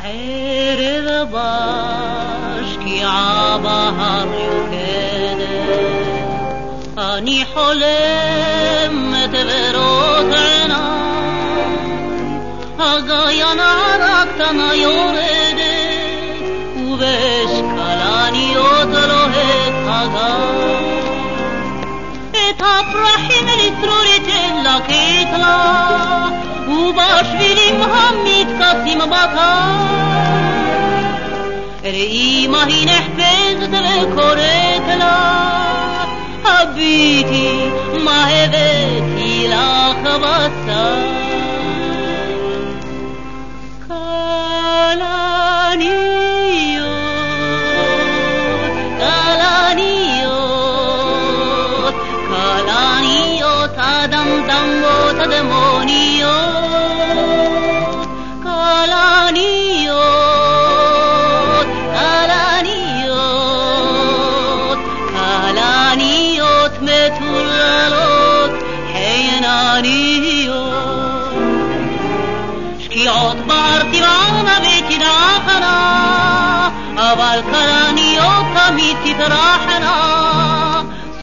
הערב בשקיעה בהר יוקדת אני חולמת ברות עיניי הגיינה הקטנה יורדת ובשקלניות לוהט הגיא את הפרחים לצרורית לקט לה ובשבילים המתכסים בקיץ ראי מה היא נחפזת וקוראת לה הביטי מה הבאתי לך בשר כלניות כלניות הדמדמות הדמוניות כלניות כלניות כלניות מטוללות חינניות שקיעות בר תבערנה ותדעכנה אבל כלניות תמיד תתרחנה